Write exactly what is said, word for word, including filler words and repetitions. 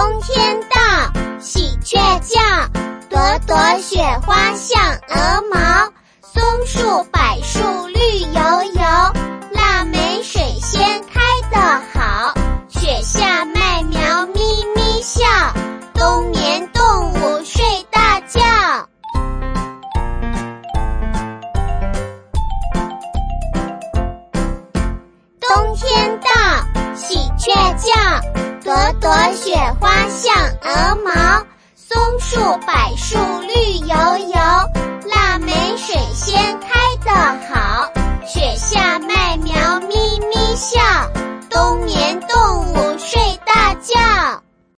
冬天到，喜鹊叫，朵朵雪花像鹅毛。松树柏树绿油油，腊梅水仙开得好。雪下麦苗咪咪笑，冬眠动物睡大觉。冬天到，喜鹊叫，朵朵雪花像鹅毛。松树柏树绿油油，腊梅水仙开得好。雪下麦苗咪咪笑，冬眠动物睡